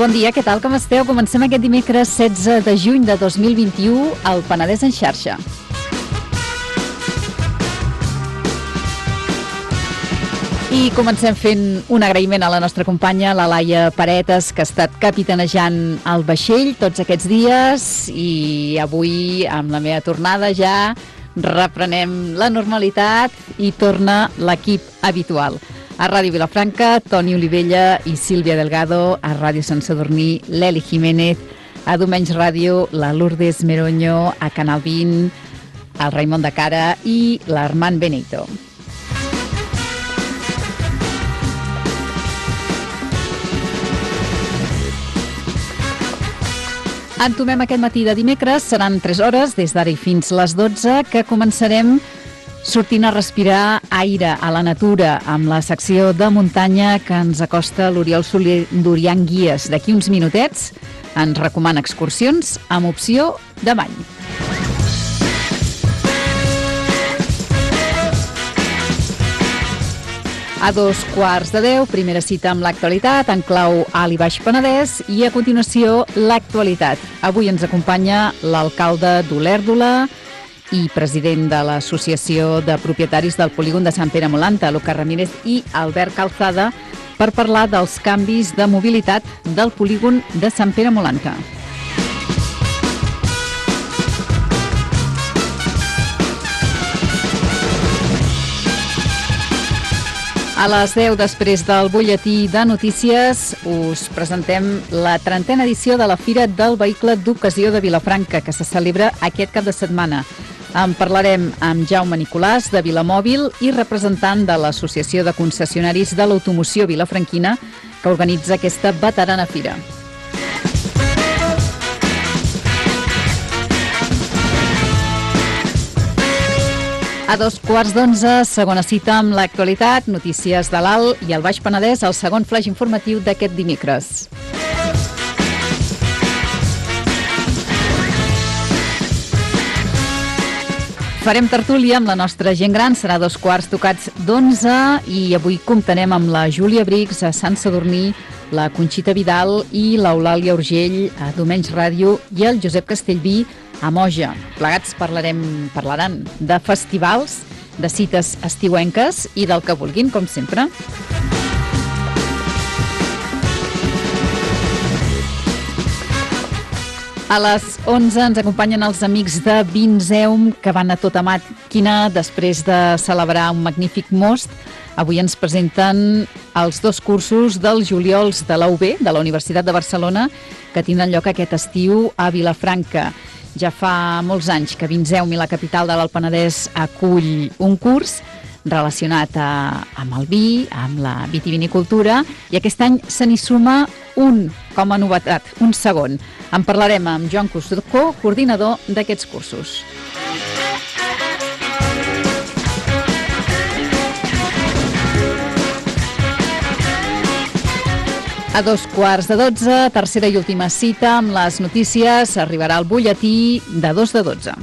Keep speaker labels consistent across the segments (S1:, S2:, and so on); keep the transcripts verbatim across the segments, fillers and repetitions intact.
S1: bon dia, què tal, com esteu? Comencem aquest dimecres setze de juny de dos mil vint-i-u al Penedès en xarxa. I comencem fent un agraïment a la nostra companya, la Laia Paretes, que ha estat capitanejant el vaixell tots aquests dies, i avui, amb la meva tornada, ja reprenem la normalitat i torna l'equip habitual. A Ràdio Vilafranca, Toni Olivella i Sílvia Delgado; a Ràdio Sant Sadurní, l'Eli Jiménez; a Domenys Ràdio, la Lourdes Meroño; a Canal vint, el Raimon de Cara i l'Armand Benito. Entomem aquest matí de dimecres, seran tres hores, des d'ara i fins les dotze, que començarem sortint a respirar aire a la natura amb la secció de muntanya que ens acosta l'Oriol Soler Durian Guies. D'aquí uns minutets ens recomana excursions amb opció de bany. A dos quarts de deu, primera cita amb l'actualitat en clau Alt i Baix Penedès, i a continuació l'actualitat. Avui ens acompanya l'alcalde d'Olèrdola i president de l'Associació de Propietaris del Polígon de Sant Pere Molanta, Lucas Ramírez, i Albert Calzada, per parlar dels canvis de mobilitat del Polígon de Sant Pere Molanta. A les deu, després del butlletí de notícies, us presentem la trentena edició de la Fira del Vehicle d'Ocasió de Vilafranca, que se celebra aquest cap de setmana. En parlarem amb Jaume Nicolàs, de Vilamòbil, i representant de l'Associació de Concessionaris de l'Automoció Vilafranquina, que organitza aquesta veterana fira. A dos quarts d'onze, segona cita amb l'actualitat, notícies de l'Alt i el Baix Penedès, el segon flaix informatiu d'aquest dimecres. Farem tertúlia amb la nostra gent gran, serà dos quarts tocats d'onze, i avui comptarem amb la Júlia Briggs a Sant Sadurní, la Conxita Vidal i l'Eulàlia Urgell a Domenys Ràdio i el Josep Castellví a Moja. Plegats parlarem, parlaran de festivals, de cites estiuenques i del que vulguin, com sempre. A les onze ens acompanyen els amics de Vinzeum, que van a tota màquina després de celebrar un magnífic most. Avui ens presenten els dos cursos dels juliols de la U B, de la Universitat de Barcelona, que tindran lloc aquest estiu a Vilafranca. Ja fa molts anys que Vinzeum i la capital de l'Alt Penedès acull un curs relacionat a, amb el vi, amb la vitivinicultura, i aquest any se n'hi suma un com a novetat, un segon. En parlarem amb Joan Costocó, coordinador d'aquests cursos. A dos quarts de dotze, tercera i última cita amb les notícies, arribarà el butlletí de dos de dotze.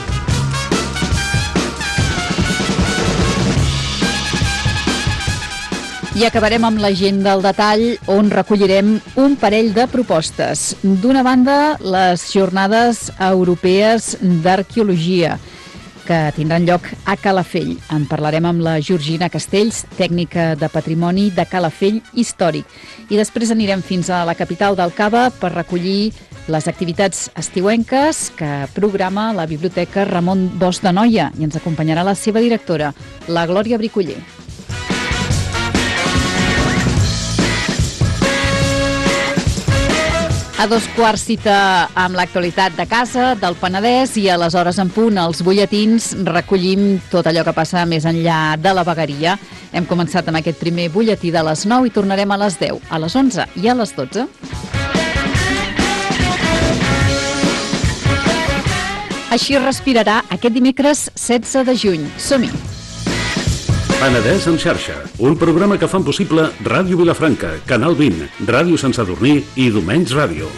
S1: I acabarem amb l'agenda al detall, on recollirem un parell de propostes. D'una banda, les jornades europees d'arqueologia, que tindran lloc a Calafell. En parlarem amb la Georgina Castells, tècnica de patrimoni de Calafell històric. I després anirem fins a la capital del Cava per recollir les activitats estiuenques que programa la Biblioteca Ramon Bosch de Noia, i ens acompanyarà la seva directora, la Glòria Bricoller. A dos quarts cita amb l'actualitat de casa, del Penedès, i a les hores en punt, els butlletins, recollim tot allò que passa més enllà de la vegueria. Hem començat amb aquest primer butlletí de les nou i tornarem a les deu, a les onze i a les dotze. Així respirarà aquest dimecres setze de juny. Som-hi!
S2: Penedès en xarxa, un programa que fan possible Ràdio Vilafranca, Canal vint, Ràdio Sant Sadurní i Domenys Ràdio.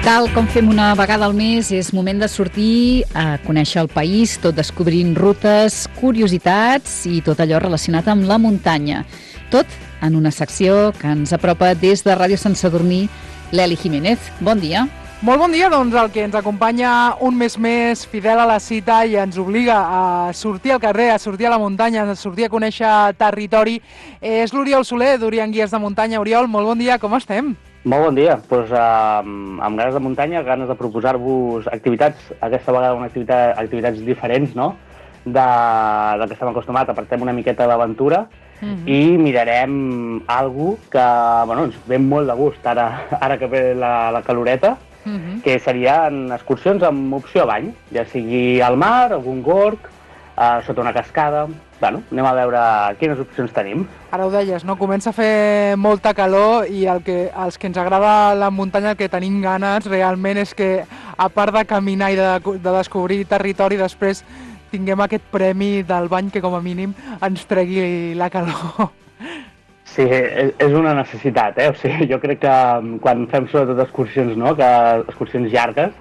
S1: Tal com fem una vegada al mes, és moment de sortir a conèixer el país, tot descobrint rutes, curiositats i tot allò relacionat amb la muntanya. Tot en una secció que ens apropa des de Ràdio Sant Sadurní, l'Eli Jiménez. Bon dia.
S3: Molt bon dia, doncs el que ens acompanya un mes més fidel a la cita i ens obliga a sortir al carrer, a sortir a la muntanya, a sortir a conèixer territori, és l'Oriol Soler, d'Orient Guies de Muntanya. Oriol, molt bon dia, com estem?
S4: Molt bon dia, doncs, amb, amb ganes de muntanya, ganes de proposar-vos activitats, aquesta vegada una activitat, activitats diferents, no?, de, del que estem acostumats. Apartem una miqueta d'aventura uh-huh. i mirarem algo que, bueno, ens ve molt de gust ara, ara que ve la, la caloreta, uh-huh. que serien excursions amb opció a bany, ja sigui al mar, algun gorg, eh, sota una cascada. Bueno, anem a veure quines opcions tenim.
S3: Ara ho deies, no? Comença a fer molta calor i el que, els que ens agrada la muntanya, el que tenim ganes realment és que, a part de caminar i de, de descobrir territori, després tinguem aquest premi del bany que com a mínim ens tregui la calor.
S4: Sí, és una necessitat, eh? O sigui, jo crec que quan fem sobretot excursions, no?, que excursions llargues,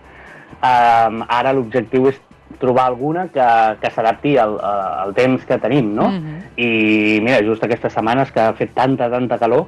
S4: eh, ara l'objectiu és trobar alguna que, que s'adapti al, al temps que tenim, no? Uh-huh. I mira, just aquestes setmanes que ha fet tanta, tanta calor,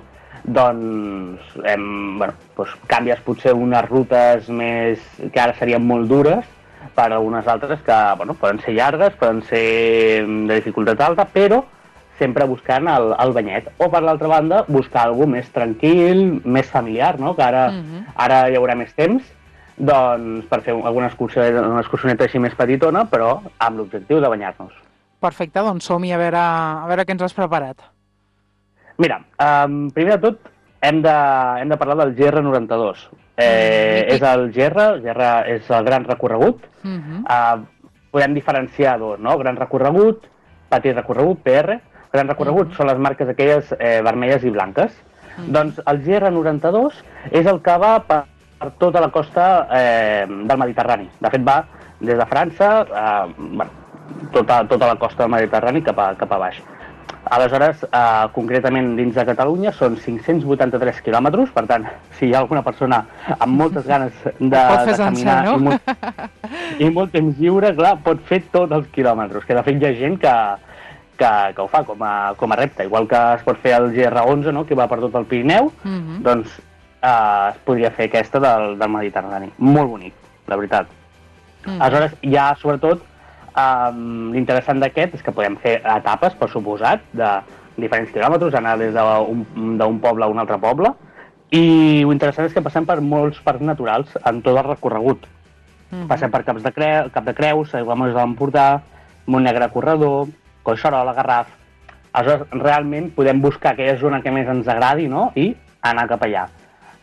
S4: doncs, hem, bueno, doncs canvies potser unes rutes més que ara serien molt dures per algunes altres que, bueno, poden ser llargues, poden ser de dificultat alta, però sempre buscant el, el banyet. O, per l'altra banda, buscar alguna més tranquil, més familiar, no?, que ara, uh-huh. ara hi haurà més temps, doncs per fer alguna excursió, una excursioneta així més petitona, però amb l'objectiu de banyar-nos.
S3: Perfecte, doncs som-hi a veure, a veure què ens has preparat.
S4: Mira, um, primer de tot hem de, hem de parlar del G R noranta-dos. Eh, mm, és el G R, el G R és el gran recorregut. Mm-hmm. uh, podem diferenciar dos, no? Gran recorregut, petit recorregut, P R. Gran recorregut mm-hmm. són les marques aquelles eh, vermelles i blanques. Mm-hmm. Doncs el G R noranta-dos és el que va per per tota la costa eh, del Mediterrani. De fet, va des de França, eh, bueno, tota, tota la costa del Mediterrani cap a, cap a baix. Aleshores, eh, concretament dins de Catalunya, són cinc-cents vuitanta-tres quilòmetres, per tant, si hi ha alguna persona amb moltes ganes de, de caminar sencer, no? i, molt, i molt temps lliure, clar, pot fer tots els quilòmetres, que de fet hi ha gent que, que, que ho fa com a, com a repte, igual que es pot fer el G R onze, no?, que va per tot el Pirineu, uh-huh. doncs Uh, es podria fer aquesta del, del Mediterrani. Molt bonic, la veritat. Mm. Aleshores, hi ha, sobretot, um, l'interessant d'aquest és que podem fer etapes, per suposat, de diferents quilòmetres, anar des d'un poble a un altre poble, i el interessant és que passem per molts parcs naturals en tot el recorregut. Mm. Passem per Caps de Creu, Cap de Creus, Aiguamolls de l'Empordà, Montnegre Corredor, Collserola, Garraf. Aleshores, realment podem buscar aquella zona que més ens agradi, no?, i anar cap allà.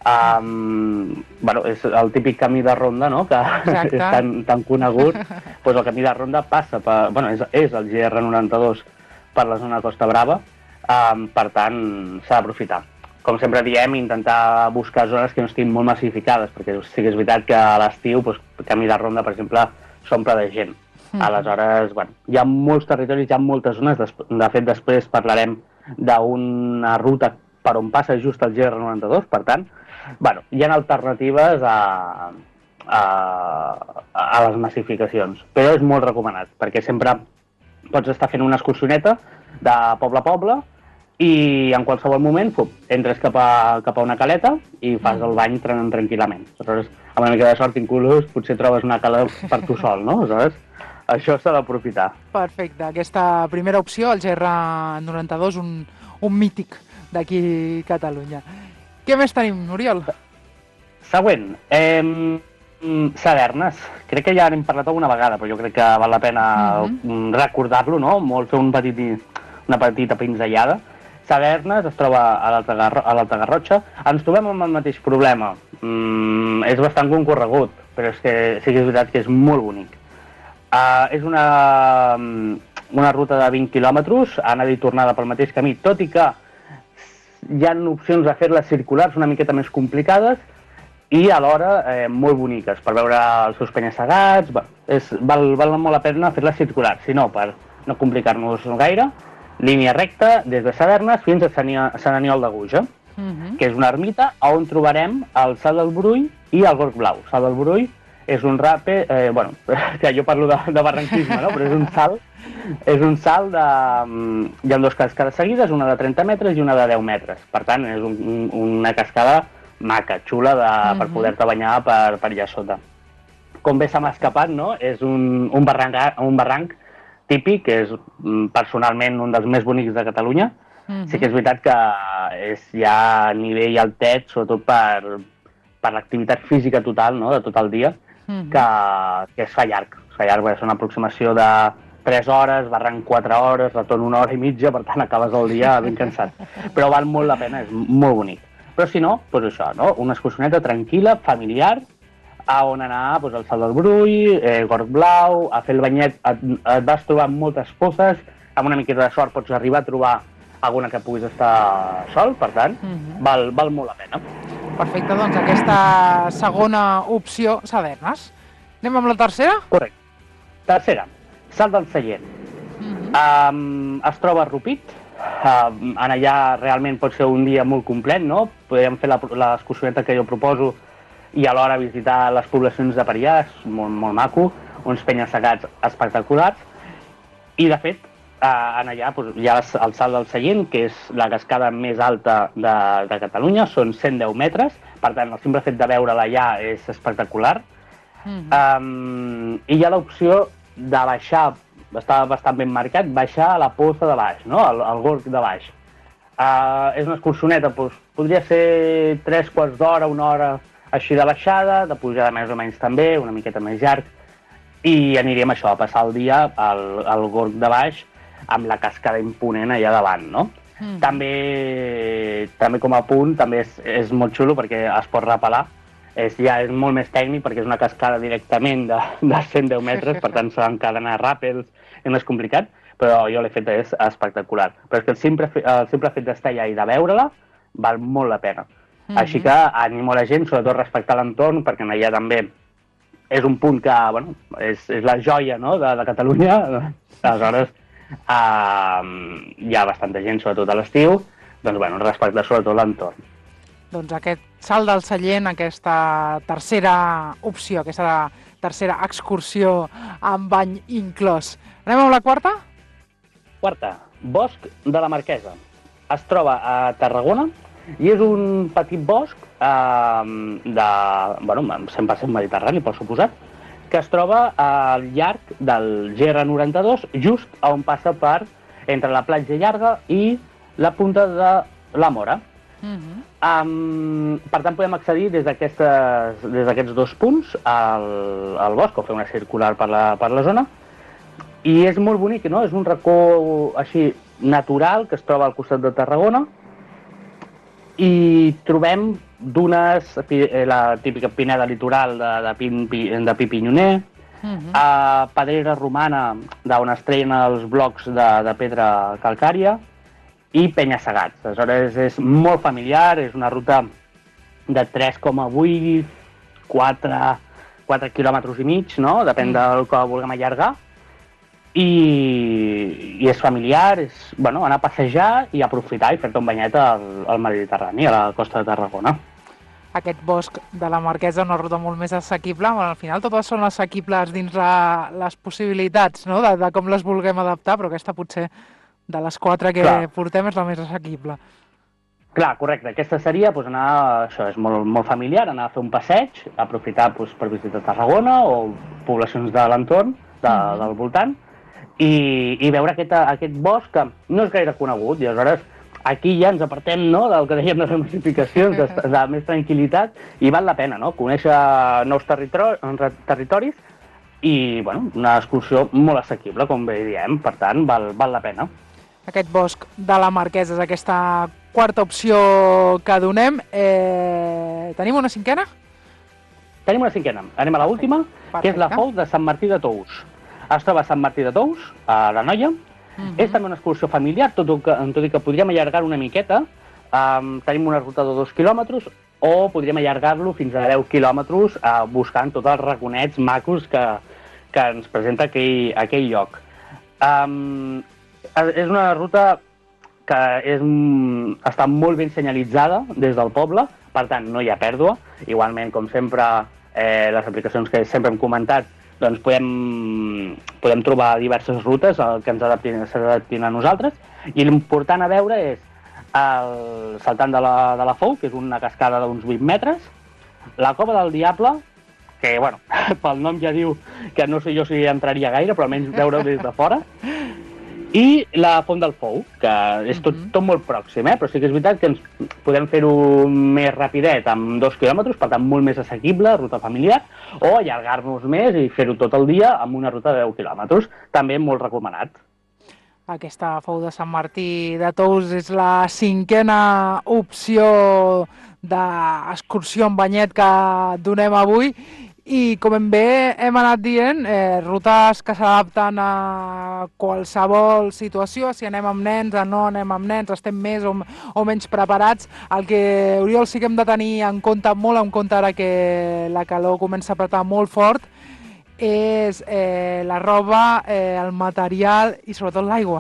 S4: Um, bueno, és el típic camí de ronda, no?, que Exacte. és tan, tan conegut. Pues el camí de ronda passa per, bueno, és, és el G R noranta-dos per la zona de Costa Brava, um, per tant s'ha d'aprofitar. Com sempre diem, intentar buscar zones que no estiguin molt massificades, perquè sí que és veritat que a l'estiu, pues, el camí de ronda, per exemple, s'omple de gent. Mm. Aleshores, bueno, hi ha molts territoris, hi ha moltes zones, de fet després parlarem d'una ruta per on passa just el G R noranta-dos, per tant, bueno, hi ha alternatives a, a, a les massificacions, però és molt recomanat, perquè sempre pots estar fent una excursioneta de poble a poble i en qualsevol moment fup, entres cap a, cap a una caleta i fas el bany tran tranquil·lament. Aleshores, amb una mica de sort, inclús, potser trobes una cala per tu sol, no? Aleshores, això s'ha d'aprofitar.
S3: Perfecte. Aquesta primera opció, el G R noranta-dos, un, un mític d'aquí a Catalunya. Què més tenim, Oriol?
S4: Següent. Eh, Sadernes. Crec que ja n'hem parlat alguna vegada, però jo crec que val la pena uh-huh. recordar-lo, no? Molt fer un petit, una petita pinzellada. Sadernes es troba a l'Alta Garrotxa. Ens trobem amb el mateix problema. Mm, és bastant concorregut, però és que sí que és veritat que és molt bonic. Uh, és una, una ruta de vint quilòmetres, anada i tornada pel mateix camí, tot i que hi ha opcions de fer-les circulars una miqueta més complicades i alhora eh, molt boniques per veure els seus penya-segats. Bueno, és, val, val molt la pena fer-les circulars, si no, per no complicar-nos gaire, línia recta des de Sadernes fins a Sant Aniol de Guja. uh-huh. que és una ermita on trobarem el Salt del Brull i el Gorg Blau. Salt del Brull és un rape, eh, bueno, que jo parlo de, de barranquisme, no? Però és un salt, és un salt de... Hi ha dues cascades seguides, una de trenta metres i una de deu metres. Per tant, és un, un, una cascada maca, xula, de, uh-huh. per poder-te banyar per, per allà sota. Com bé se m'ha escapat, no? És un, un, barranc, un barranc típic, que és personalment un dels més bonics de Catalunya. Uh-huh. Sí que és veritat que és ja a nivell altet, sobretot per, per l'activitat física total, no? De tot el dia, uh-huh. que, que es fa llarg. Es fa llarg, és una aproximació de tres hores, barranc quatre hores, retorn una hora i mitja, per tant acabes el dia ben cansat. Però val molt la pena, és molt bonic. Però si no, doncs això, no? Una excursioneta tranquil·la, familiar, a on anar doncs, al Salt del Brull, eh, Gorg Blau, a fer el banyet. Et, et vas trobar moltes fosses, amb una miqueta de sort pots arribar a trobar alguna que puguis estar sol, per tant, uh-huh. val, val molt la pena.
S3: Perfecte, doncs aquesta segona opció, Sadernes. Anem amb la tercera?
S4: Correcte. Tercera, Salt del Sallent. Uh-huh. um, es troba a Rupit. Uh, en allà realment pot ser un dia molt complet, no? Podríem fer l'excursioneta que jo proposo i alhora visitar les poblacions de per allà, és molt, molt maco, uns penya-segats espectaculars. I, de fet, eh, en allà doncs, hi ha el Salt del Sallent, que és la cascada més alta de, de Catalunya, són cent deu metres, per tant, el simple fet de veure-la allà és espectacular. Mm-hmm. um, I hi ha l'opció de baixar, està bastant ben marcat, baixar a la posta de baix, no? al, al Gorg de baix. Uh, és una excursioneta, doncs, podria ser tres quarts d'hora, una hora així de baixada, de pujada més o menys també, una miqueta més llarg, i aniríem això, a passar el dia al, al Gorg de baix amb la cascada imponent allà davant, no? Mm. També, també com a punt, també és, és molt xulo perquè es pot repelar, és, ja és molt més tècnic perquè és una cascada directament de, de cent deu metres, per tant s'han d'encadenar ràpels, és més complicat, però jo l'he fet, és espectacular. Però és que el simple, el simple fet d'estar allà i de veure-la val molt la pena. Mm-hmm. Així que animo a la gent, sobretot respectar l'entorn, perquè allà també és un punt que, bueno, és, és la joia, no?, de, de Catalunya. Aleshores, uh, hi ha bastanta gent, sobretot a l'estiu, doncs, bueno, respectar sobretot l'entorn.
S3: Doncs aquest Salt del Sallent, aquesta tercera opció, aquesta tercera excursió amb bany inclòs. Anem amb la quarta?
S4: Quarta, Bosc de la Marquesa. Es troba a Tarragona, i és un petit bosc eh, de, bueno, cent per cent mediterrani, per suposat, que es troba al llarg del G R noranta-dos, just on passa per entre la platja llarga i la punta de la Mora. Uh-huh. um, per tant, podem accedir des d'aquests dos punts al, al bosc, o fer una circular per la, per la zona, i és molt bonic, no? És un racó així natural que es troba al costat de Tarragona, i trobem dunes, la típica pineda litoral de, de, pin, de pi pinyoner, uh-huh. a pedrera romana d'on es treien els blocs de, de pedra calcària i penya-segats. Aleshores és molt familiar, és una ruta de tres coma vuit, quatre quilòmetres i mig, no? Depèn uh-huh. del que vulguem allargar. I, i és familiar, és bueno, anar a passejar i aprofitar i fer-te un banyet al, al Mediterrani, a la costa de Tarragona.
S3: Aquest bosc de la Marquesa, una ruta molt més assequible, bueno, al final totes són assequibles dins la, les possibilitats, no?, de, de com les vulguem adaptar, però aquesta potser de les quatre que Clar. portem és la més assequible.
S4: Clar, correcte. Aquesta seria doncs, anar, això és molt, molt familiar, anar a fer un passeig, aprofitar doncs, per visitar Tarragona o poblacions de l'entorn, de, mm. del voltant, I, i veure aquest, aquest bosc que no és gaire conegut, i aleshores aquí ja ens apartem, no?, del que dèiem de les massificacions, de, de més tranquil·litat, i val la pena, no?, conèixer nous territori, territoris i, bueno, una excursió molt assequible, com bé diem, per tant, val, val la pena.
S3: Aquest bosc de la Marquesa és aquesta quarta opció que donem. Eh, tenim una cinquena?
S4: Tenim una cinquena. Anem a l'última, que és la Fou de Sant Martí de Tous. Es troba a Sant Martí de Tous, a l'Anoia. Uh-huh. És també una excursió familiar, tot, que, tot i que podríem allargar una miqueta. Um, tenim una ruta de dos quilòmetres, o podríem allargar-lo fins a deu quilòmetres uh, buscant tots els raconets macos que, que ens presenta aquell, aquell lloc. Um, és una ruta que és, està molt ben senyalitzada des del poble, per tant, no hi ha pèrdua. Igualment, com sempre, eh, les aplicacions que sempre hem comentat, doncs podem, podem trobar diverses rutes que ens adaptin a nosaltres, i l'important a veure és el saltant de la, de la Fou, que és una cascada d'uns vuit metres, la Cova del Diable, que, bueno, pel nom ja diu que no sé jo si entraria gaire, però almenys veure-ho des de fora, i la Font del Fou, que és tot, tot molt pròxim, eh? Però sí que és veritat que ens podem fer-ho més rapidet, amb dos quilòmetres, per tant molt més assequible, ruta familiar, o allargar-nos més i fer-ho tot el dia amb una ruta de deu quilòmetres, també molt recomanat.
S3: Aquesta Fou de Sant Martí de Tous és la cinquena opció d'excursió en banyet que donem avui. I com hem bé hem anat dient, eh, rutes que s'adapten a qualsevol situació, si anem amb nens o no anem amb nens, estem més o, o menys preparats. El que, Oriol, sí que hem de tenir en compte, molt en compte ara que la calor comença a apretar molt fort, és eh, la roba, eh, el material i sobretot l'aigua.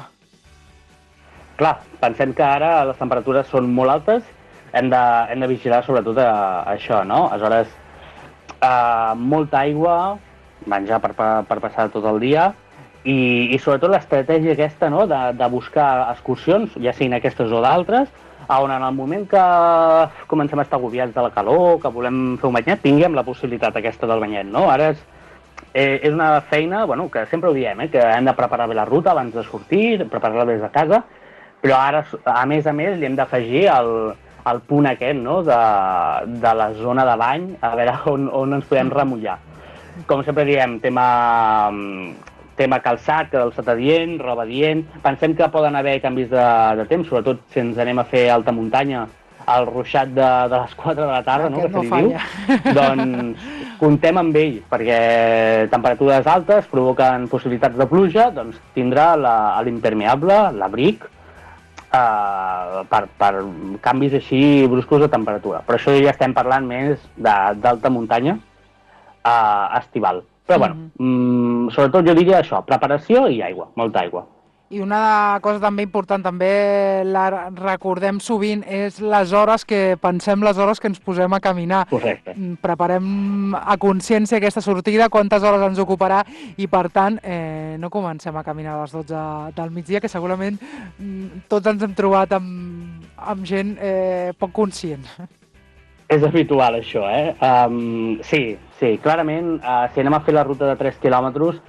S4: Clar, pensem que ara les temperatures són molt altes, hem de, hem de vigilar sobretot a, a això, no? Aleshores, Uh, molta aigua, menjar per, per, per passar tot el dia, i, i sobretot l'estratègia aquesta, no? de, de buscar excursions, ja siguin aquestes o d'altres, on en el moment que comencem a estar agobiats de la calor, que volem fer un banyet, tinguem la possibilitat aquesta del banyet, no? Ara és, eh, és una feina, bueno, que sempre ho diem, eh, que hem de preparar bé la ruta abans de sortir, preparar-la des de casa, però ara, a més a més, li hem d'afegir el el punt aquest, no?, de, de la zona de bany, a veure on, on ens podem remullar. Com sempre diem, tema, tema calçat, calçat adient, roba adient. Pensem que poden haver canvis de, de temps, sobretot si ens anem a fer alta muntanya, el ruixat de, de les quatre de la tarda, no?, que se li diu. Doncs comptem amb ell, perquè temperatures altes provoquen possibilitats de pluja, doncs tindrà l'impermeable, l'abric, Uh, per, per canvis així bruscos de temperatura. Però això ja estem parlant més d'alta muntanya uh, estival. Però, bueno, mm, sobretot jo diria això, preparació i aigua, molta aigua.
S3: I una cosa també important, també la recordem sovint, és les hores que pensem, les hores que ens posem a caminar.
S4: Correcte.
S3: Preparem a consciència aquesta sortida, quantes hores ens ocuparà, i per tant eh, no comencem a caminar a les dotze del migdia, que segurament tots ens hem trobat amb, amb gent eh, poc conscient.
S4: És habitual això, eh? Um, sí, sí, clarament, uh, si anem a fer la ruta de tres quilòmetres,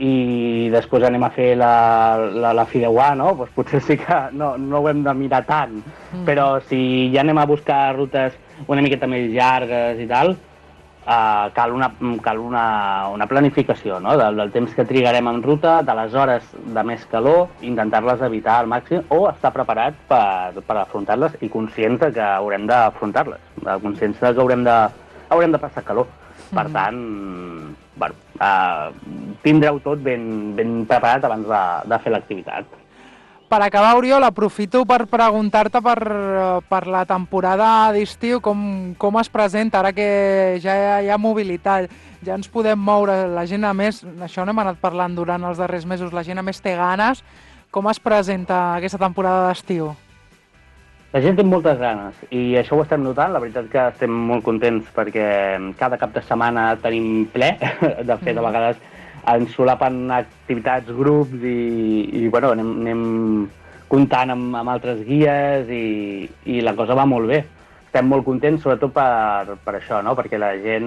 S4: i després anem a fer la, la, la fideuà, no? Pues potser sí que no, no ho hem de mirar tant, mm. però si ja anem a buscar rutes una miqueta més llargues i tal, uh, cal, una, cal una, una planificació, no? Del, del temps que trigarem en ruta, de les hores de més calor, intentar-les evitar al màxim o estar preparat per, per afrontar-les i conscients que haurem d'afrontar-les, conscients que haurem de, haurem de passar calor. Per tant, bueno, uh, tindreu tot ben, ben preparat abans de, de fer l'activitat.
S3: Per acabar, Oriol, aprofito per preguntar-te per, per la temporada d'estiu, com, com es presenta, ara que ja hi ha mobilitat, ja ens podem moure, la gent a més, això n'hem anat parlant durant els darrers mesos, la gent a més té ganes, com es presenta aquesta temporada d'estiu?
S4: La gent té moltes ganes i això ho estem notant, la veritat que estem molt contents perquè cada cap de setmana tenim ple, de fet a vegades ens solapen activitats, grups i, i bueno, anem, anem comptant amb, amb altres guies i, i la cosa va molt bé. Estem molt contents sobretot per, per això, no? Perquè la gent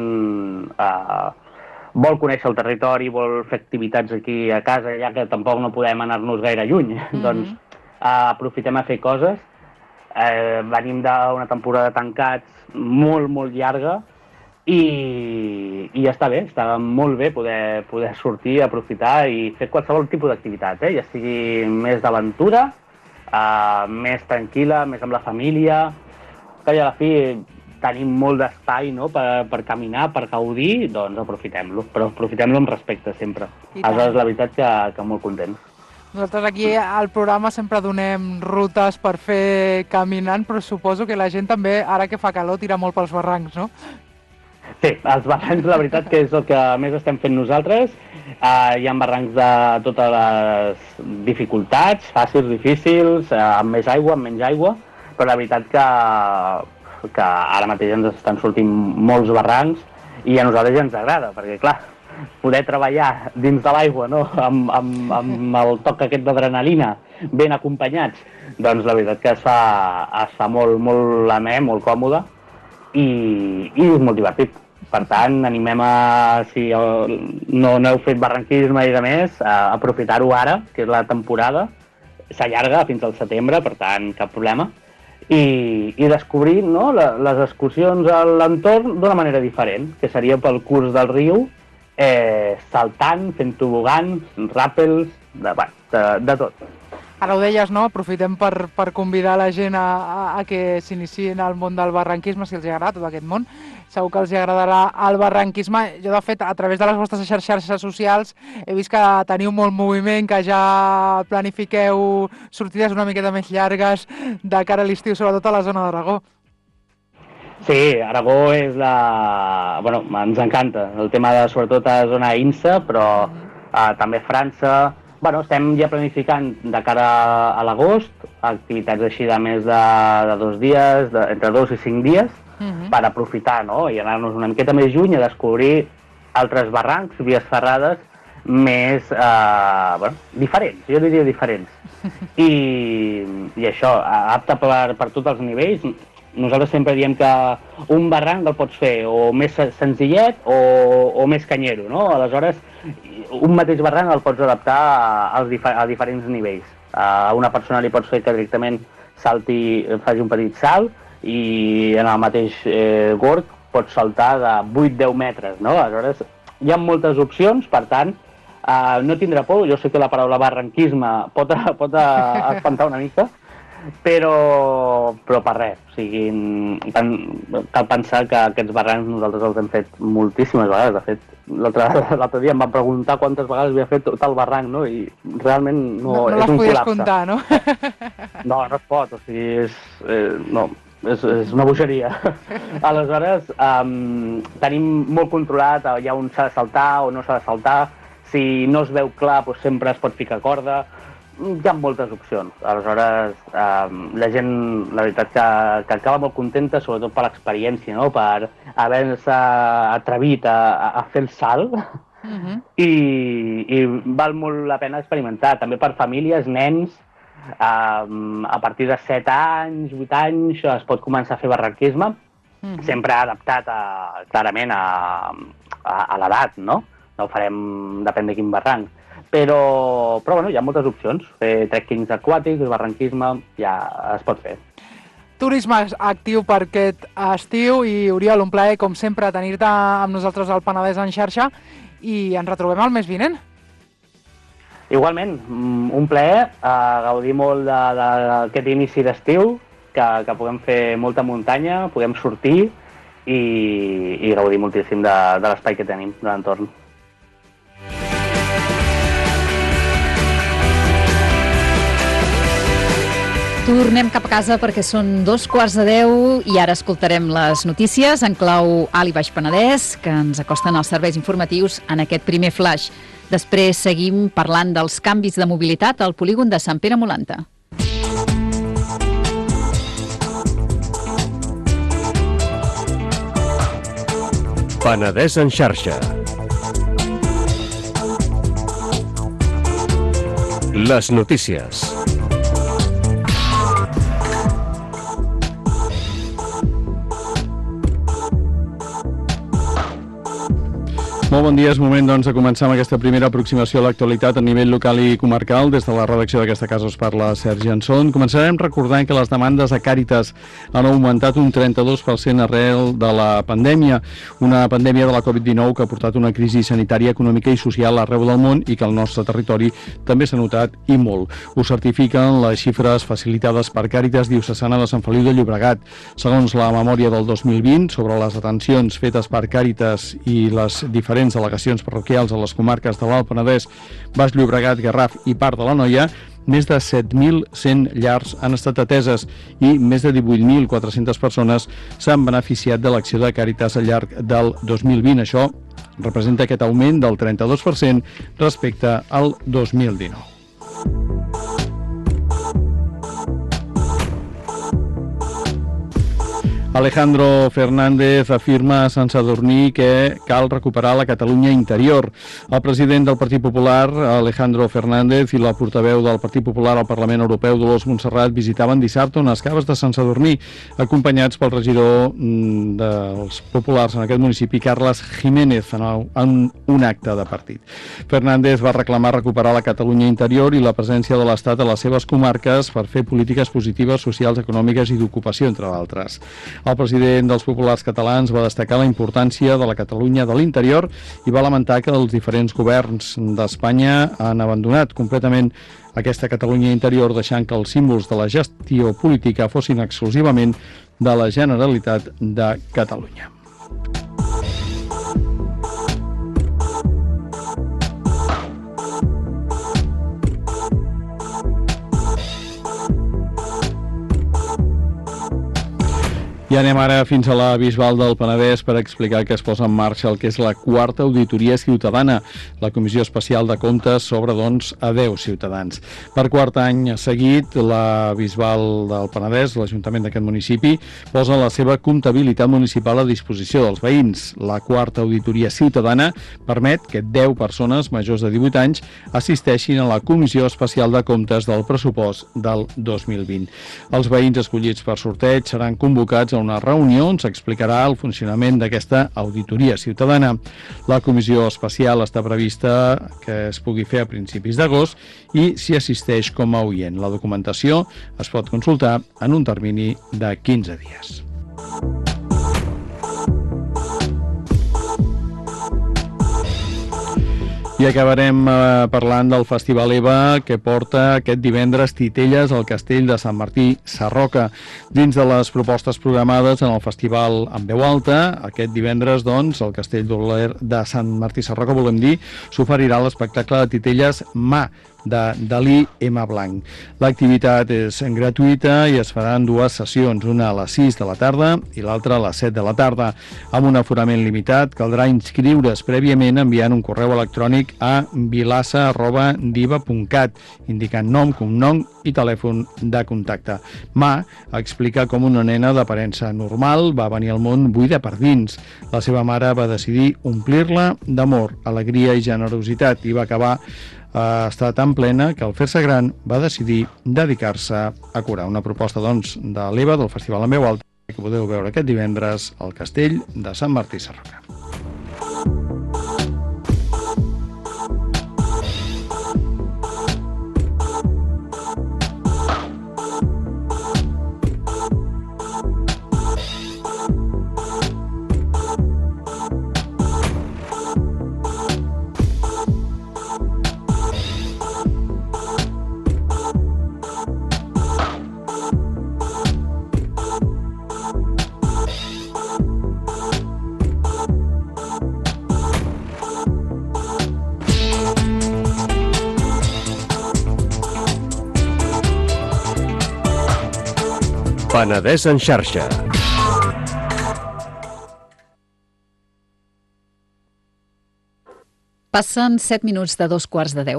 S4: eh, vol conèixer el territori, vol fer activitats aquí a casa, ja que tampoc no podem anar-nos gaire lluny, mm-hmm. doncs eh, aprofitem a fer coses. Eh, venim d'una temporada de tancats molt, molt llarga i, i està bé, està molt bé poder, poder sortir, aprofitar i fer qualsevol tipus d'activitat, eh? Ja sigui més d'aventura, eh, més tranquil·la, més amb la família, que a la fi tenim molt d'espai, no? per, per caminar, per gaudir, doncs aprofitem-lo, però aprofitem-lo amb respecte sempre. Aleshores, la veritat que, que molt contents.
S3: Nosaltres aquí al programa sempre donem rutes per fer caminant, però suposo que la gent també, ara que fa calor, tira molt pels barrancs, no?
S4: Sí, els barrancs, la veritat que és el que més estem fent nosaltres. Uh, hi ha barrancs de totes les dificultats, fàcils, difícils, uh, amb més aigua, amb menys aigua, però la veritat que, que ara mateix ens estan sortint molts barrancs i a nosaltres ja ens agrada, perquè clar, poder treballar dins de l'aigua, no? amb, amb, amb el toc aquest d'adrenalina, ben acompanyats, doncs la veritat que es fa, es fa molt, molt amè, molt còmode i, i és molt divertit. Per tant, animem a, si no, no heu fet barranquisme i de més, a aprofitar-ho ara, que és la temporada, s'allarga fins al setembre, per tant, cap problema, i, i descobrir, no, les excursions a l'entorn d'una manera diferent, que seria pel curs del riu, eh, saltant, fent tobogans, ràpels, de, de, de tot.
S3: Ara ho deies, no? Aprofitem per, per convidar la gent a, a, a que s'iniciïn al món del barranquisme, si els agrada tot aquest món. Segur que els agradarà el barranquisme. Jo, de fet, a través de les vostres xarxes socials he vist que teniu molt moviment, que ja planifiqueu sortides una miqueta més llargues de cara a l'estiu, sobretot a la zona d'Aragó.
S4: Sí, Aragó és la... Bueno, ens encanta el tema de, sobretot, a la zona I N S A, però uh, també França. Bueno, estem ja planificant de cara a l'agost, activitats així de més de, de dos dies, de, entre dos i cinc dies, uh-huh. per aprofitar, no?, i anar-nos una miqueta més lluny a descobrir altres barrancs, vies ferrades, més, eh, bueno, diferents, jo diria diferents. I, i això, apte per, per tots els nivells. Nosaltres sempre diem que un barranc el pots fer o més senzillet o, o més canyero, no? Aleshores, un mateix barranc el pots adaptar a, a, a diferents nivells. A una persona li pots fer que directament salti, faci un petit salt i en el mateix eh, gorg pots saltar de vuit a deu metres, no? Aleshores, hi ha moltes opcions, per tant, eh, no tindrà por. Jo sé que la paraula barranquisme pot, pot espantar una mica, però, però per res. O sigui, cal pensar que aquests barrancs nosaltres els hem fet moltíssimes vegades. De fet, l'altre dia em van preguntar quantes vegades havia fet tal barranc, no? I realment no,
S3: no, no
S4: és un col·lapse. No les podies
S3: comptar, no?
S4: No, no es pot. O sigui, és, eh, no, és, és una bogeria. Aleshores, um, tenim molt controlat, hi ha on s'ha de saltar o no s'ha de saltar. Si no es veu clar, doncs sempre es pot ficar corda. Hi ha moltes opcions. Aleshores, eh, la gent, la veritat, que, que acaba molt contenta, sobretot per l'experiència, no?, per haver-se atrevit a, a fer el salt. Uh-huh. I, i val molt la pena experimentar. També per famílies, nens, eh, a partir de set anys, vuit anys, es pot començar a fer barranquisme, uh-huh. sempre adaptat a, clarament a, a, a l'edat, no? No ho farem, depèn de quin barranc. Però, però bueno, hi ha moltes opcions. Fer trekkings aquàtics, barranquisme, ja es pot fer.
S3: Turisme actiu per aquest estiu i, Oriol, un plaer, com sempre, tenir-te amb nosaltres al Penedès en xarxa i ens retrobem el mes vinent.
S4: Igualment, un plaer, eh, gaudir molt d'aquest inici d'estiu, que, que puguem fer molta muntanya, puguem sortir i, i gaudir moltíssim de, de l'espai que tenim de l'entorn.
S1: Tornem cap a casa perquè són dos quarts de deu i ara escoltarem les notícies en clau Alt i Baix Penedès que ens acosten als serveis informatius en aquest primer flash. Després seguim parlant dels canvis de mobilitat al polígon de Sant Pere Molanta.
S5: Penedès en xarxa. Les notícies.
S6: Molt bon dia, és moment doncs, de començar amb aquesta primera aproximació a l'actualitat a nivell local i comarcal. Des de la redacció d'aquesta casa us parla Sergi Anson. Començarem recordant que les demandes a Càritas han augmentat un trenta-dos per cent arrel de la pandèmia, una pandèmia de la covid dinou que ha portat una crisi sanitària, econòmica i social arreu del món i que al nostre territori també s'ha notat i molt. Ho certifiquen les xifres facilitades per Càritas Diocesana de Sant Feliu de Llobregat. Segons la memòria del dos mil vint sobre les atencions fetes per Càritas i les diferents delegacions parroquials a les comarques de l'Alt Penedès, Baix Llobregat, Garraf i part de l'Anoia, més de set mil cent llars han estat ateses i més de divuit mil quatre-centes persones s'han beneficiat de l'acció de Càritas al llarg del dos mil vint. Això representa aquest augment del trenta-dos per cent respecte al dos mil dinou. Alejandro Fernández afirma a Sant Sadurní que cal recuperar la Catalunya interior. El president del Partit Popular, Alejandro Fernández, i la portaveu del Partit Popular al Parlament Europeu, Dolors Montserrat, visitaven dissabte unes caves de Sant Sadurní, acompanyats pel regidor dels populars en aquest municipi, Carles Jiménez, en un acte de partit. Fernández va reclamar recuperar la Catalunya interior i la presència de l'Estat a les seves comarques per fer polítiques positives, socials, econòmiques i d'ocupació, entre d'altres. El president dels populars catalans va destacar la importància de la Catalunya de l'interior i va lamentar que els diferents governs d'Espanya han abandonat completament aquesta Catalunya interior, deixant que els símbols de la gestió política fossin exclusivament de la Generalitat de Catalunya. I anem ara fins a la Bisbal del Penedès per explicar que es posa en marxa el que és la quarta auditoria ciutadana, la Comissió Especial de Comptes sobre, doncs, a deu ciutadans. Per quart any seguit, la Bisbal del Penedès, l'Ajuntament d'aquest municipi, posa la seva comptabilitat municipal a disposició dels veïns. La quarta auditoria ciutadana permet que deu persones majors de divuit anys assisteixin a la Comissió Especial de Comptes del pressupost del dos mil vint. Els veïns escollits per sorteig seran convocats a una reunió on s'explicarà el funcionament d'aquesta auditoria ciutadana. La comissió especial està prevista que es pugui fer a principis d'agost i s'hi assisteix com a oient. La documentació es pot consultar en un termini de quinze dies. I acabarem eh, parlant del Festival EVA, que porta aquest divendres titelles al castell de Sant Martí Sarroca. Dins de les propostes programades en el festival en veu alta, aquest divendres, doncs, el castell de Sant Martí Sarroca, volem dir, s'oferirà l'espectacle de titelles Mà, de Dalí M. Blanc. L'activitat és gratuïta i es faran dues sessions, una a les sis de la tarda i l'altra a les set de la tarda. Amb un aforament limitat, caldrà inscriure's prèviament enviant un correu electrònic a vilassa arroba diva punt cat, indicant nom, cognom i telèfon de contacte. Mà explica com una nena d'aparença normal va venir al món buida per dins. La seva mare va decidir omplir-la d'amor, alegria i generositat i va acabar està tan plena que al fer-se gran va decidir dedicar-se a curar. Una proposta, doncs, de l'EVA, del Festival en veu alta, que podeu veure aquest divendres al castell de Sant Martí Sarroca.
S5: Penedès en xarxa.
S1: Passen set minuts de dos quarts de deu.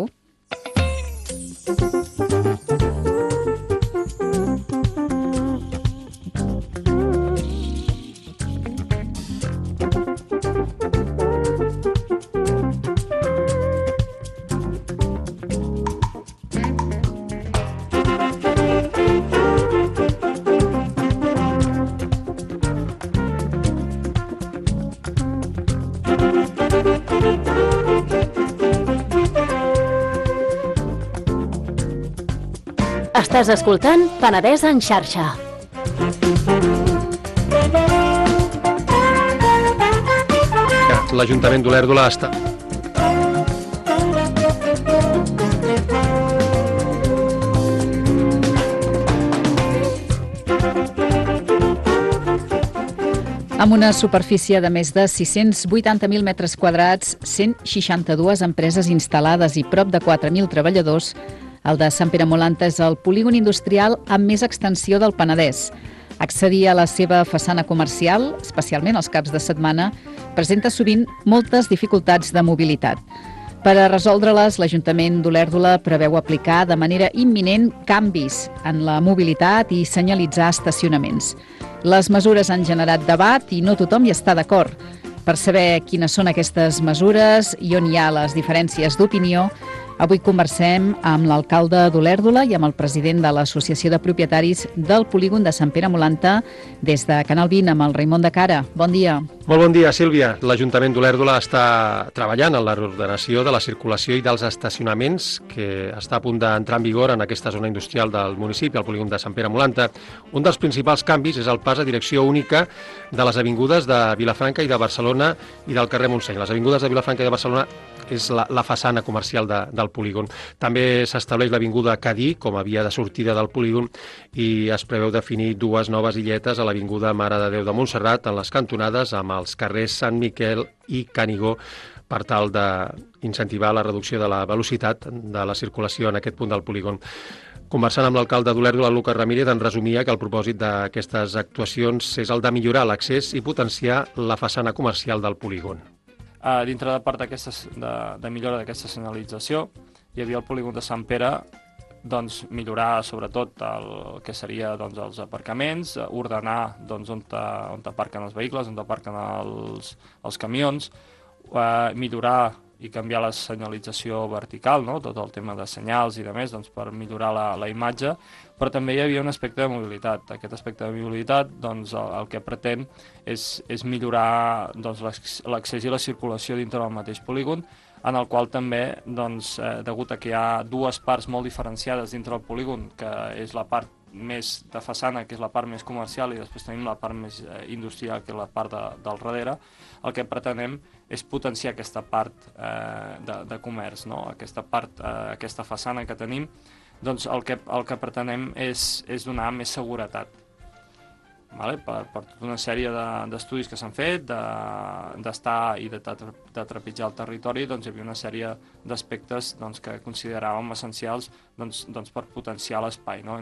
S7: Estàs escoltant Penedès en xarxa.
S5: L'Ajuntament d'Olèrdola està...
S1: Amb una superfície de més de sis-cents vuitanta mil metres quadrats, cent seixanta-dues empreses instal·lades i prop de quatre mil treballadors, El de Sant Pere Molanta és el polígon industrial amb més extensió del Penedès. Accedir a la seva façana comercial, especialment els caps de setmana, presenta sovint moltes dificultats de mobilitat. Per a resoldre-les, l'Ajuntament d'Olèrdola preveu aplicar de manera imminent canvis en la mobilitat i senyalitzar estacionaments. Les mesures han generat debat i no tothom hi està d'acord. Per saber quines són aquestes mesures i on hi ha les diferències d'opinió, avui conversem amb l'alcalde d'Olèrdola i amb el president de l'Associació de Propietaris del polígon de Sant Pere Molanta des de Canal vint amb el Raimon de Cara. Bon dia.
S5: Molt bon dia, Sílvia. L'Ajuntament d'Olèrdola està treballant en la reordenació de la circulació i dels estacionaments que està a punt d'entrar en vigor en aquesta zona industrial del municipi, el polígon de Sant Pere Molanta. Un dels principals canvis és el pas a direcció única de les avingudes de Vilafranca i de Barcelona i del carrer Montseny. Les avingudes de Vilafranca i de Barcelona és la, la façana comercial de, del polígon. També s'estableix l'avinguda Cadí com a via de sortida del polígon i es preveu definir dues noves illetes a l'avinguda Mare de Déu de Montserrat en les cantonades amb els carrers Sant Miquel i Canigó per tal d'incentivar la reducció de la velocitat de la circulació en aquest punt del polígon. Conversant amb l'alcalde d'Olèrdola, Lucas Ramírez, en resumia que el propòsit d'aquestes actuacions és el de millorar l'accés i potenciar la façana comercial del polígon.
S8: Uh, dintre de part de, de millora d'aquesta senyalització hi havia el polígon de Sant Pere, doncs, millorar sobretot el que seria doncs, els aparcaments, ordenar doncs, on, on aparquen els vehicles, on aparquen els, els camions, uh, millorar i canviar la senyalització vertical, no? Tot el tema de senyals i de més, doncs, per millorar la, la imatge, però també hi havia un aspecte de mobilitat. Aquest aspecte de mobilitat doncs, el, el que pretén és, és millorar doncs, l'accés i la circulació dintre del mateix polígon, en el qual també, doncs, eh, degut a que hi ha dues parts molt diferenciades dintre del polígon, que és la part més de façana, que és la part més comercial, i després tenim la part més eh, industrial, que és la part de, del darrere, el que pretenem és potenciar aquesta part eh, de, de comerç, no? Aquesta part, eh, aquesta façana que tenim, doncs el que, el que pretenem és, és donar més seguretat. Vale? Per, per tota una sèrie d'estudis de, que s'han fet, d'estar de, i de, de trepitjar el territori, doncs hi havia una sèrie d'aspectes doncs, que consideràvem essencials doncs, doncs, per potenciar l'espai, no?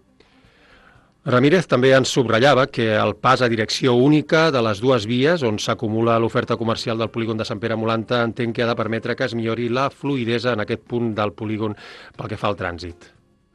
S5: Ramírez també ens subratllava que el pas a direcció única de les dues vies on s'acumula l'oferta comercial del polígon de Sant Pere Molanta entenc que ha de permetre que es millori la fluïdesa en aquest punt del polígon pel que fa al trànsit.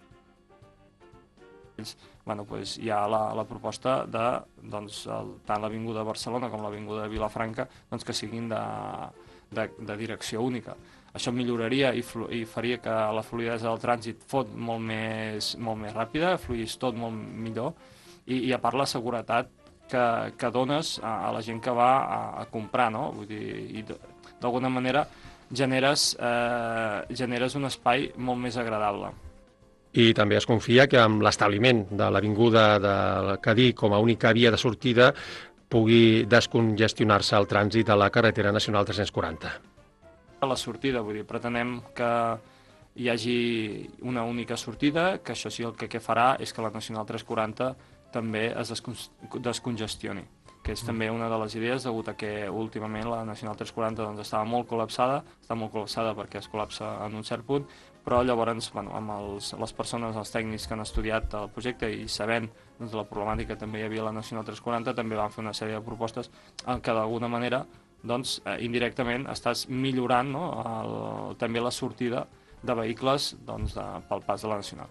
S8: Bueno, pues hi ha la, la proposta de doncs, el, tant l'Avinguda de Barcelona com l'Avinguda de Vilafranca doncs, que siguin de, de, de direcció única. Això milloraria i, flu, i faria que la fluïdesa del trànsit fos molt més, molt més ràpida, fluís tot molt millor, i, i a part la seguretat que, que dones a, a la gent que va a, a comprar, no? Vull dir, i d'alguna manera generes, eh, generes un espai molt més agradable.
S5: I també es confia que amb l'establiment de l'avinguda de Cadí com a única via de sortida pugui descongestionar-se el trànsit a la carretera nacional tres-cents quaranta.
S8: La sortida, vull dir, pretenem que hi hagi una única sortida, que això sí el que, que farà és que la nacional tres-cents quaranta també es descongestioni, que és també una de les idees, degut a que últimament la nacional tres-cents quaranta doncs, estava molt col·lapsada, està molt col·lapsada perquè es col·lapsa en un cert punt, però llavors, bueno, amb els, les persones, els tècnics que han estudiat el projecte i sabent doncs, la problemàtica que també hi havia a la nacional tres-cents quaranta, també van fer una sèrie de propostes en què d'alguna manera doncs, eh, indirectament estàs millorant, no, el, també la sortida de vehicles doncs, de, pel pas de la nacional.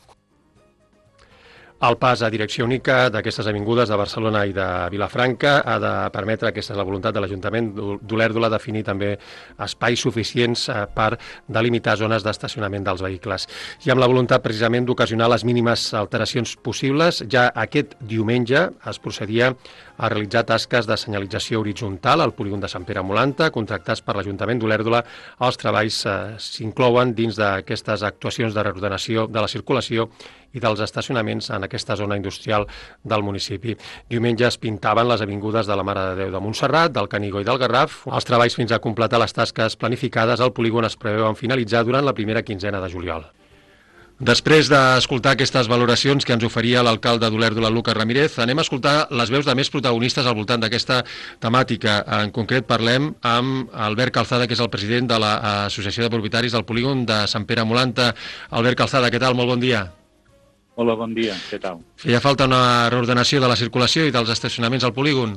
S5: El pas a direcció única d'aquestes avingudes de Barcelona i de Vilafranca ha de permetre, aquesta és la voluntat de l'Ajuntament d'Olèrdola, definir també espais suficients per delimitar zones d'estacionament dels vehicles. I amb la voluntat precisament d'ocasionar les mínimes alteracions possibles, ja aquest diumenge es procedia a realitzar tasques de senyalització horitzontal al polígon de Sant Pere Molanta, contractats per l'Ajuntament d'Olèrdola. Els treballs eh, s'inclouen dins d'aquestes actuacions de reordenació de la circulació i dels estacionaments en aquesta zona industrial del municipi. Diumenge es pintaven les avingudes de la Mare de Déu de Montserrat, del Canigó i del Garraf. Els treballs fins a completar les tasques planificades al polígon es preveuen finalitzar durant la primera quinzena de juliol. Després d'escoltar aquestes valoracions que ens oferia l'alcalde d'Olèrdola, Lucas Ramírez, anem a escoltar les veus de més protagonistes al voltant d'aquesta temàtica. En concret parlem amb Albert Calzada, que és el president de l'Associació de Propietaris del Polígon de Sant Pere Molanta. Albert Calzada, què tal? Molt bon dia.
S9: Hola, bon dia. Què tal?
S5: Feia falta una reordenació de la circulació i dels estacionaments al polígon?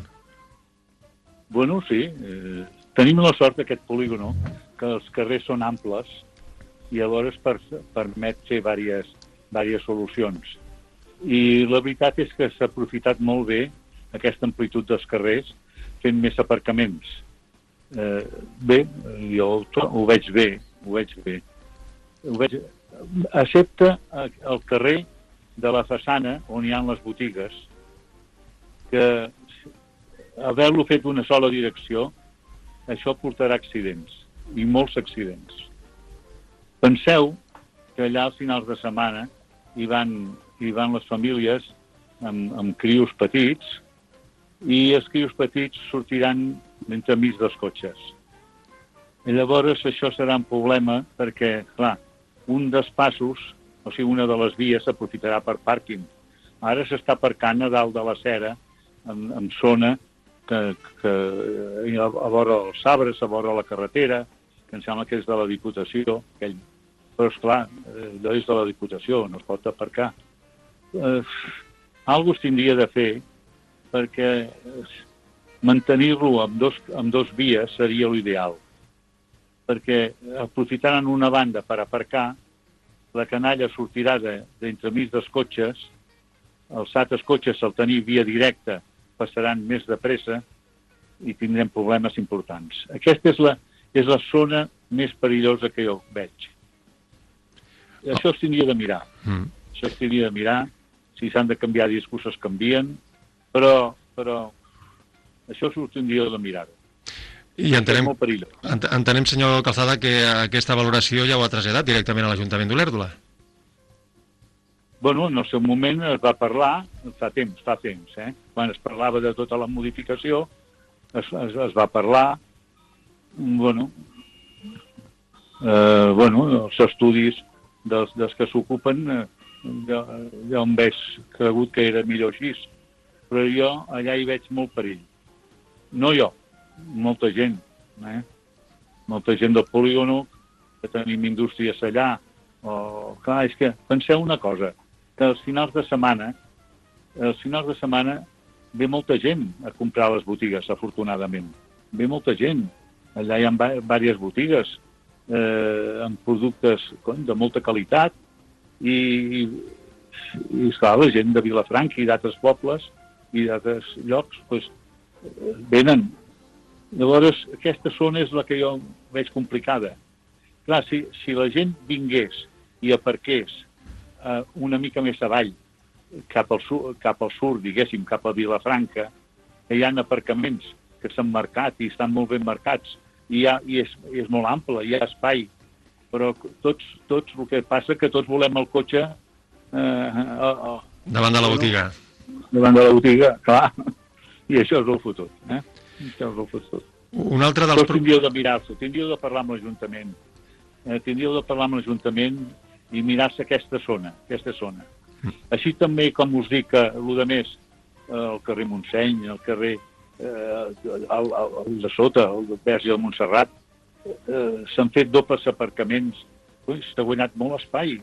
S9: Bueno, sí. Eh, tenim la sort d'aquest polígon, que els carrers són amples i llavors per, permet fer diverses, diverses solucions. I la veritat és que s'ha aprofitat molt bé aquesta amplitud dels carrers fent més aparcaments. Eh, bé, jo ho veig bé, ho veig bé. Ho veig... Excepte el carrer de la façana on hi ha les botigues, que haver-lo fet una sola direcció, això portarà accidents, i molts accidents. Penseu que allà als finals de setmana hi van, hi van les famílies amb, amb crios petits i els crios petits sortiran entremig dels cotxes. I llavors això serà un problema perquè, clar, un dels passos, o sigui, una de les vies s'aprofitarà per pàrquing. Ara s'està aparcant a dalt de la Cera, en, en zona que, que a, a vora els arbres, a vora la carretera, que em sembla que és de la Diputació, aquell. Però, esclar, allò és de la Diputació, no es pot aparcar. Eh, algo es tindria de fer perquè mantenir-lo amb dos, amb dos vies seria l'ideal. Perquè aprofitaran una banda per aparcar, la canalla sortirà d'entremig dels cotxes, els altres cotxes, al tenir via directa, passaran més de pressa i tindrem problemes importants. Aquesta és la, és la zona més perillosa que jo veig. Això es tindria de mirar. Mm. Això es tindria de mirar. Si s'han de canviar discursos, canvien. Però, però això s'ho tindria de mirar.
S5: I entenem, entenem, senyor Calzada, que aquesta valoració ja ho ha traslladat directament a l'Ajuntament d'Olèrdola.
S9: Bueno, en el seu moment es va parlar, fa temps, fa temps, eh? Quan es parlava de tota la modificació, es, es, es va parlar, bueno, eh, bueno, els estudis dels, dels que s'ocupen, eh, jo, jo em veig cregut que era millor així, però jo allà hi veig molt perill. No jo, molta gent, eh? Molta gent del polígono, que tenim indústries allà, o, clar, és que penseu una cosa, que als finals de setmana, als finals de setmana ve molta gent a comprar les botigues, afortunadament. Ve molta gent. Allà hi ha diverses botigues eh, amb productes de molta qualitat i, i, i esclar, la gent de Vilafranca i d'altres pobles i d'altres llocs pues, venen. Llavors, aquesta zona és la que jo veig complicada. Clar, si, si la gent vingués i aparqués eh, una mica més avall, cap al, sur, cap al sud, diguéssim, cap a Vilafranca, que hi ha aparcaments que s'han marcat i estan molt ben marcats, i, ha, i, és, i és molt ample, hi ha espai, però tots, tots el que passa que tots volem el cotxe eh, eh, eh,
S5: davant de la botiga.
S9: Davant de la botiga, clar, i això és el futur. Eh? Això és el futur.
S5: Un altre dels...
S9: Però tindríeu de mirar-s'ho, tindríeu de parlar amb l'Ajuntament, eh, tindríeu de parlar amb l'Ajuntament i mirar-se aquesta zona, aquesta zona. Mm. Així també, com us dic, el de més, el carrer Montseny, el carrer eh, el, el, el de sota, el de Verge del Montserrat, eh, s'han fet dobles aparcaments, s'ha guanyat molt espai,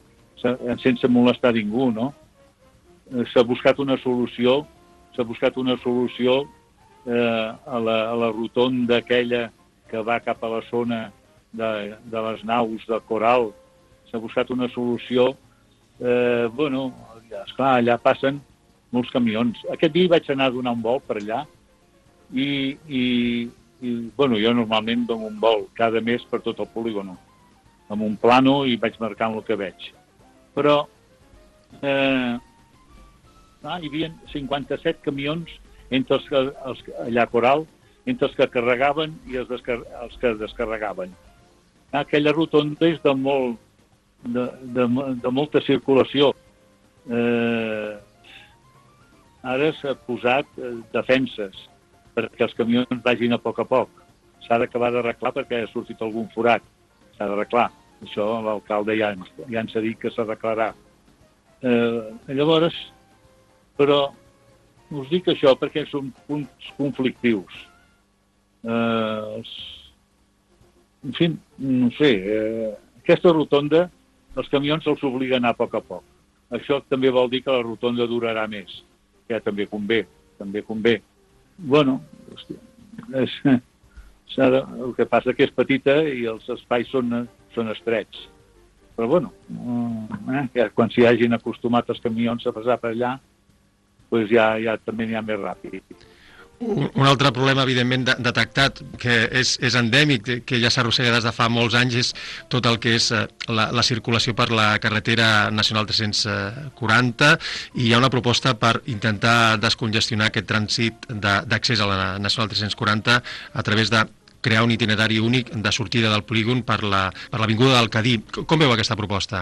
S9: sense molestar ningú, no? S'ha buscat una solució, s'ha buscat una solució eh, a, la, a la rotonda aquella que va cap a la zona de, de les naus de Coral, s'ha buscat una solució, eh, bueno, esclar, allà passen molts camions. Aquest dia vaig anar a donar un vol per allà i, i, i bueno, jo normalment dono un vol cada mes per tot el polígono, amb un plano i vaig marcant el que veig. Però eh, ah, hi havia cinquanta-set camions entre els que, els, allà a Coral, entre els que carregaven i els, descar els que descarregaven. Ah, aquella rotonda és de, molt, de, de, de molta circulació. Eh, ara s'ha posat eh, defenses perquè els camions vagin a poc a poc. S'ha d'acabar d'arreglar perquè ha sortit algun forat. S'ha d'arreglar. Això l'alcalde ja, ja ens ha dit que s'arreglarà. Eh, llavors, però us dic això perquè són punts conflictius. Eh, en fi, no sé, eh, aquesta rotonda, els camions se'ls obliga a anar a poc a poc. Això també vol dir que la rotonda durarà més, que també convé, també convé. Bueno, hòstia, és, de, el que passa que és petita i els espais són, són estrets. Però bueno, eh, que quan s'hi hagin acostumat els camions a passar per allà, doncs ja, ja també n'hi ha més ràpid.
S5: Un, un altre problema, evidentment, de, detectat, que és, és endèmic, que ja s'arrossega des de fa molts anys, és tot el que és la, la circulació per la carretera nacional tres-cents quaranta, i hi ha una proposta per intentar descongestionar aquest trànsit d'accés a la nacional tres-cents quaranta a través de crear un itinerari únic de sortida del polígon per la, per l'avinguda del Cadí. Com veu aquesta proposta?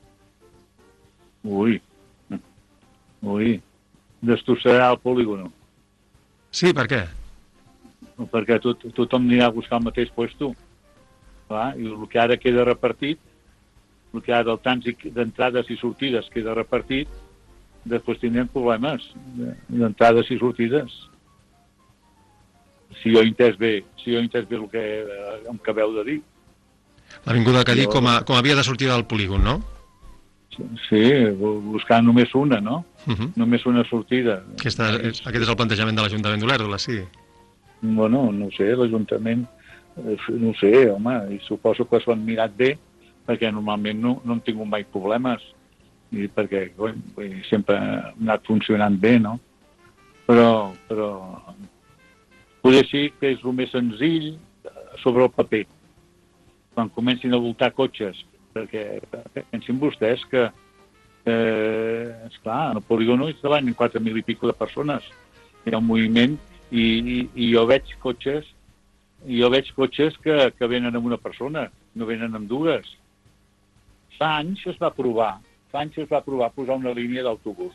S9: Ui, ui, destrossarà el polígon.
S5: Sí, per què?
S9: Perquè tot, tothom anirà a buscar el mateix puesto. Clar, i el que ara queda repartit, el que ara el trànsit d'entrades i sortides queda repartit, després tindrem problemes d'entrades i sortides. Si jo he entès bé, si jo he entès bé el que em acabeu de dir.
S5: L'avinguda Cadí jo... com, a, com a via de sortida del polígon, no?
S9: Sí, buscar només una, no?
S5: Uh -huh.
S9: Només una sortida.
S5: Aquesta, és, aquest és el plantejament de l'Ajuntament d'Olèrdola, sí.
S9: Bueno, no sé, l'Ajuntament, no sé, home, i suposo que s'ho han mirat bé, perquè normalment no, no hem tingut mai problemes, i perquè bueno, sempre ha anat funcionant bé, no? Però, però potser sí que és el més senzill sobre el paper. Quan comencin a voltar cotxes, perquè pensin vostès que, eh, esclar, el polígono és de l'any quatre mil i pico de persones. Hi ha un moviment i, i, i jo veig cotxes i jo veig cotxes que, que venen amb una persona, no venen amb dues. Fa anys es va provar, fa anys es va provar posar una línia d'autobusos.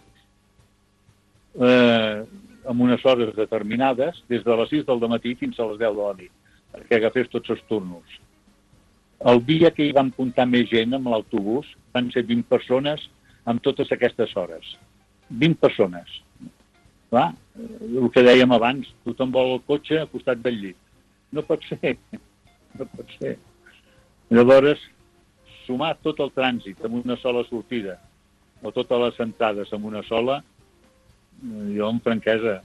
S9: Eh, amb unes hores determinades, des de les sis del matí fins a les deu de la nit, perquè agafés tots els turnos. El dia que hi van comptar més gent amb l'autobús van ser vint persones amb totes aquestes hores. vint persones. Clar, el que dèiem abans, tothom vol el cotxe al costat del llit. No pot ser, no pot ser. Llavors, sumar tot el trànsit amb una sola sortida o totes les entrades amb una sola, jo amb franquesa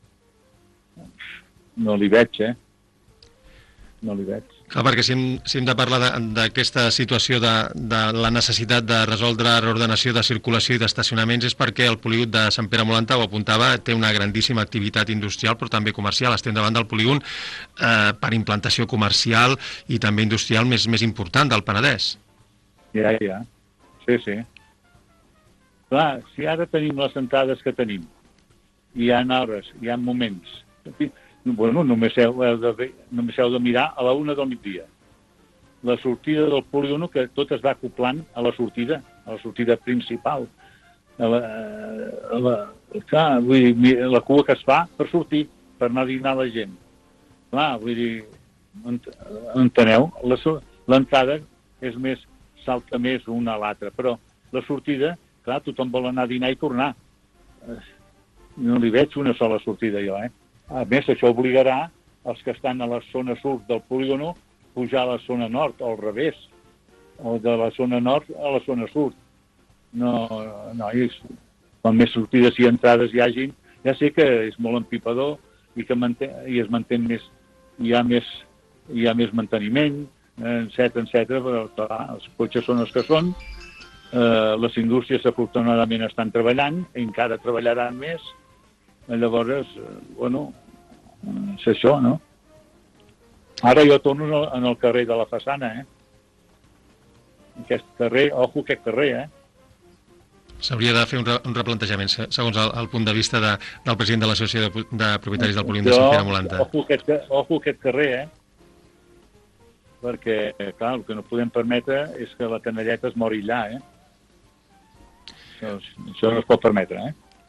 S9: no li veig, eh? No li veig.
S5: Clar, perquè si hem, si hem de parlar d'aquesta situació de, de la necessitat de resoldre reordenació de circulació i d'estacionaments és perquè el polígon de Sant Pere Molanta, ho apuntava, té una grandíssima activitat industrial però també comercial. Estem davant del polígon eh, per implantació comercial i també industrial més, més important del Penedès.
S9: Ja, ja. Sí, sí. Clar, si ara tenim les entrades que tenim, hi ha hores, hi ha moments, bueno, només heu de, només heu de mirar a la una del migdia. La sortida del polígono, que tot es va acoplant a la sortida, a la sortida principal. A la, a la, clar, vull dir, la cua que es fa per sortir, per anar a dinar la gent. Clar, vull dir, enteneu? L'entrada és més, salta més una a l'altra, però la sortida, clar, tothom vol anar a dinar i tornar. No li veig una sola sortida, jo, eh? A més, això obligarà els que estan a la zona sud del polígono pujar a la zona nord, o al revés, o de la zona nord a la zona sud. No, no, i quan més sortides i entrades hi hagin, ja sé que és molt empipador i que manté, i es manté més, hi ha més, hi ha més manteniment, etcètera, etcètera, però clar, els cotxes són els que són, eh, les indústries afortunadament estan treballant, i encara treballaran més. Llavors, bueno, és això, no? Ara jo torno en el carrer de la Façana, eh? Aquest carrer, ojo aquest carrer, eh?
S5: S'hauria de fer un, re, un replantejament, segons el, el punt de vista de, del president de l'Associació de, de Propietaris del Polígon de Sant Pere Molanta.
S9: Ojo aquest, ojo aquest carrer, eh? Perquè, clar, el que no podem permetre és que la canalleta es mori allà, eh? Això, això no es pot permetre, eh?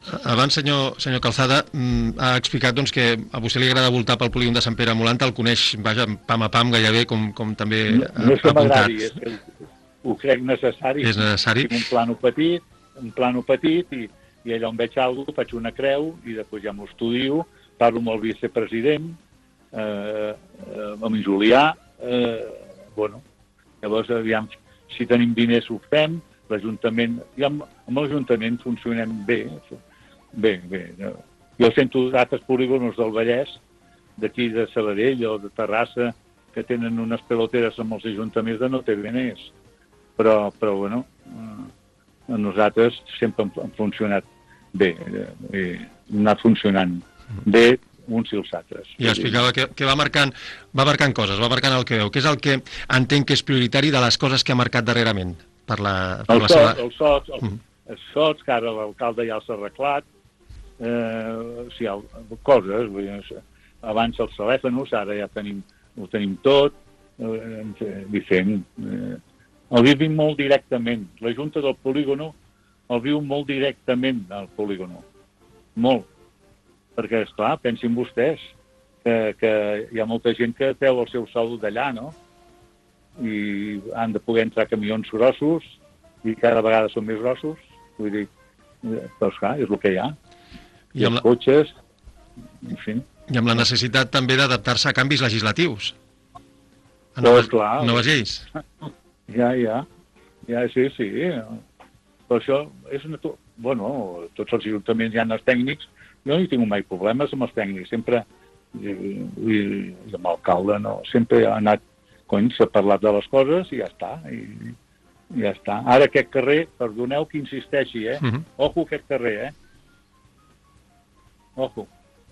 S5: Abans, senyor, senyor Calzada, ha explicat doncs, que a vostè li agrada voltar pel polígon de Sant Pere Molanta, el coneix, vaja, pam a pam gairebé, com, com també
S9: no,
S5: ha,
S9: no és que
S5: ha apuntat.
S9: m'agradi, és que ho crec necessari.
S5: És necessari.
S9: Tinc un plano petit, un plano petit, i, i allà on veig alguna cosa, faig una creu, i després ja m'ho estudio, parlo amb el vicepresident, eh, eh, amb en Julià, eh, bueno, llavors, aviam, si tenim diners ho fem, l'Ajuntament, ja amb, amb l'Ajuntament funcionem bé, bé, bé. Jo sento d'altres polígonos del Vallès, d'aquí de Sabadell o de Terrassa, que tenen unes peloteres amb els ajuntaments de no té diners. Però, però bueno, eh, nosaltres sempre hem, hem funcionat bé, eh, hem anat funcionant bé uns i els altres.
S5: I explicava que, que va, marcant, va marcant coses, va marcant el que veu. Què és el que entenc que és prioritari de les coses que ha marcat darrerament? Per la, per
S9: el
S5: la
S9: sots,
S5: seva...
S9: el sots, el, mm. els sots, que ara l'alcalde ja els ha arreglat, eh, o sigui, el, coses, vull dir, abans els telèfons, ara ja tenim, ho tenim tot, eh, li fem... Eh, el vivim molt directament. La Junta del Polígono el viu molt directament al polígono. Molt. Perquè, esclar, pensin vostès que, que hi ha molta gent que treu el seu sou d'allà, no? I han de poder entrar camions grossos i cada vegada són més grossos, vull dir, però esclar, és el que hi ha. I, I els la... cotxes, en fi.
S5: I amb la necessitat també d'adaptar-se a canvis legislatius, a
S9: noves,
S5: noves, clar, noves lleis.
S9: Ja, ja, ja, sí, sí. Per això és una... Bueno, tots els ajuntaments hi ha els tècnics, jo no hi tinc mai problemes amb els tècnics, sempre, i, i, i amb l'alcalde, no, sempre ha anat cony, s'ha parlat de les coses i ja està, i, i ja està. Ara aquest carrer, perdoneu que insisteixi, eh? Uh-huh. Ojo aquest carrer, eh? Ojo.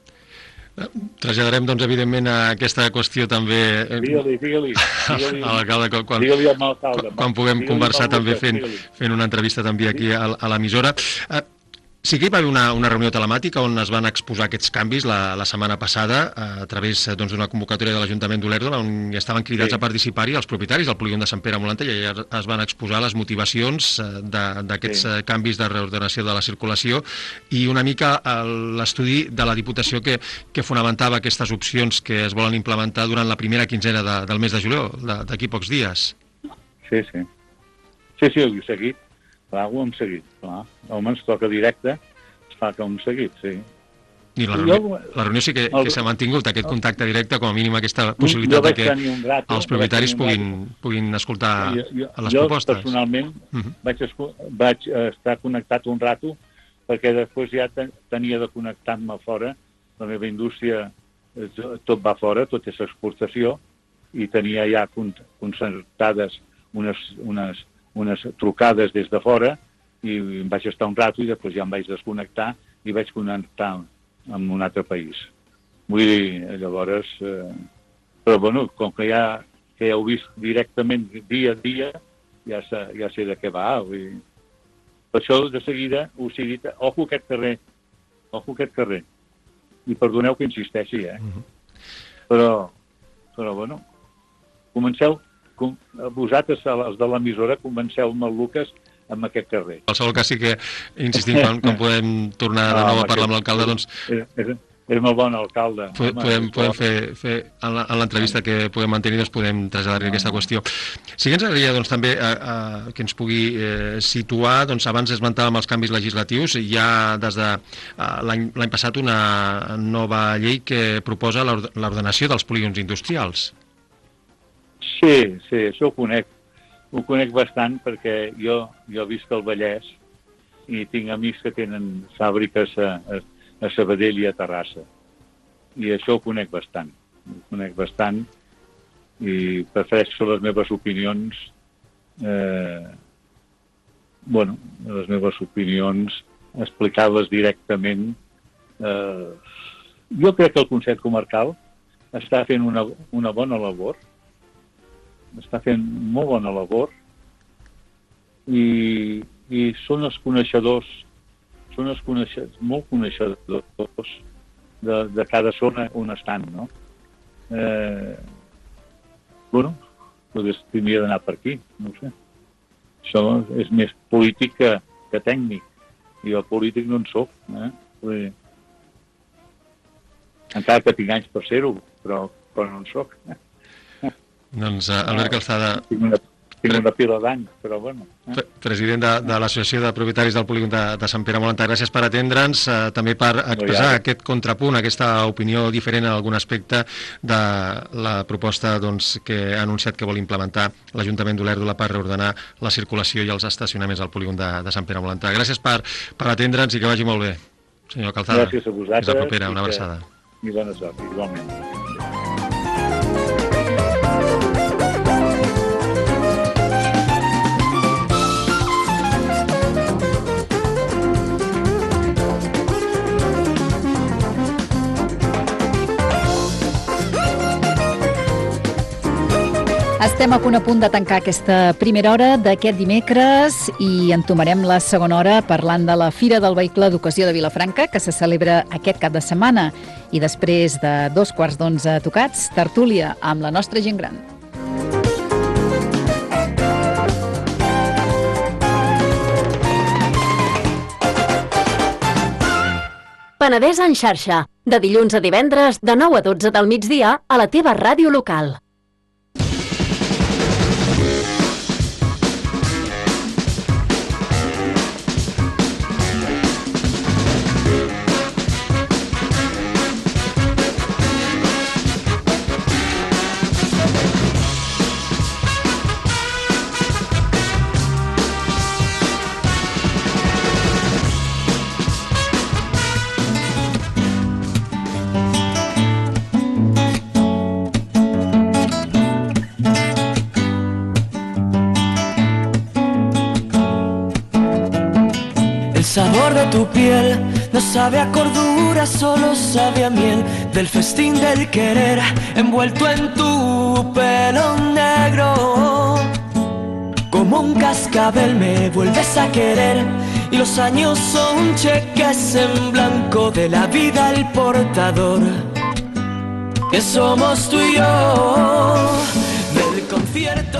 S5: Traslladarem, doncs, evidentment, a aquesta qüestió també...
S9: Digue-li, digue-li. digue-li
S5: a l'alcalde, quan,
S9: digue-li amb l'alcalde.
S5: Quan puguem conversar també fent, fent una entrevista també aquí a, a l'emissora. Uh, Sí que hi va haver una, una reunió telemàtica on es van exposar aquests canvis la, la setmana passada a través doncs, d'una convocatòria de l'Ajuntament d'Olèrdola on hi estaven cridats sí. a participar-hi els propietaris del polígon de Sant Pere Molanta i allà es van exposar les motivacions d'aquests sí. canvis de reordenació de la circulació i una mica l'estudi de la Diputació que, que fonamentava aquestes opcions que es volen implementar durant la primera quinzena de, del mes de juliol, d'aquí pocs dies.
S9: Sí, sí. Sí, sí, ho he seguit. Clar, ho hem seguit, clar. Home, ens toca directe, es fa que ho hem seguit, sí.
S5: I la reunió, jo, la reunió sí que, el, que s'ha mantingut, aquest contacte directe, com a mínim aquesta possibilitat de que
S9: rato,
S5: els propietaris puguin, puguin escoltar jo, jo, les
S9: jo,
S5: propostes.
S9: Jo, personalment, uh-huh. vaig, vaig estar connectat un rato, perquè després ja ten, tenia de connectar-me fora, la meva indústria, tot va fora, tot és exportació, i tenia ja concertades unes... unes unes trucades des de fora i em vaig estar un rato i després ja em vaig desconnectar i vaig connectar amb un altre país. Vull dir, llavors... Eh, però, bueno, com que ja, que ja ho he vist directament dia a dia, ja sé, ja sé de què va. Vull dir. Per això, de seguida, us he dit, ojo aquest carrer, ojo aquest carrer. I perdoneu que insisteixi, eh? Uh-huh. Però, però, bueno, comenceu... vosaltres, els de l'emissora, convenceu-me el Lucas amb aquest carrer.
S5: En qualsevol cas sí que insistim, quan, quan podem tornar de nou a parlar amb l'alcalde, doncs...
S9: És, és, és molt bon alcalde.
S5: Podem, podem, podem fer, fer en l'entrevista que podem mantenir, doncs podem traslladar-li ah. aquesta qüestió. Sí que ens agradaria doncs, també a, a, que ens pugui eh, situar, doncs abans esmentàvem els canvis legislatius, hi ha des de l'any passat una nova llei que proposa l'ordenació dels polígons industrials.
S9: Sí, sí, això ho conec. Ho conec bastant perquè jo, jo visc al Vallès i tinc amics que tenen fàbriques a, a, a Sabadell i a Terrassa. I això ho conec bastant. Ho conec bastant i prefereixo les meves opinions eh, bueno, les meves opinions explicar-les directament. Eh, jo crec que el Consell Comarcal està fent una, una bona labor està fent molt bona labor i, i són els coneixedors, són els coneixedors, molt coneixedors de, de cada zona on estan, no? Eh, bueno, potser hauria d'anar per aquí, no ho sé. Això és més polític que, que tècnic, Jo polític no en soc, eh? Vull dir, encara que tinc anys per ser-ho, però, però no en soc.
S5: Doncs uh, Albert Calzada...
S9: Tinc una, tinc una pila d'anys, però bueno. Eh?
S5: President de, de l'Associació de Propietaris del Polígon de, de Sant Pere Molanta, gràcies per atendre'ns, eh, també per expressar no aquest contrapunt, aquesta opinió diferent en algun aspecte de la proposta doncs, que ha anunciat que vol implementar l'Ajuntament d'Olèrdola per reordenar la circulació i els estacionaments al polígon de, de Sant Pere Molanta. Gràcies per, per atendre'ns i que vagi molt bé, senyor Calzada.
S9: Gràcies a vosaltres.
S5: Fins la propera, una abraçada.
S9: I bona sort, igualment.
S1: Estem a punt a punt de tancar aquesta primera hora d'aquest dimecres i entomarem la segona hora parlant de la Fira del Vehicle d'Ocasió de Vilafranca, que se celebra aquest cap de setmana. I després de dos quarts d'onze tocats, tertúlia amb la nostra gent gran.
S7: Penedès en xarxa, de dilluns a divendres, de nou a dotze del migdia, a la teva ràdio local.
S10: El sabor de tu piel no sabe a cordura, solo sabe a miel del festín del querer, envuelto en tu pelo negro. Como un cascabel me vuelves a querer y los años son cheques en blanco de la vida el portador. Que somos tú y yo del concierto.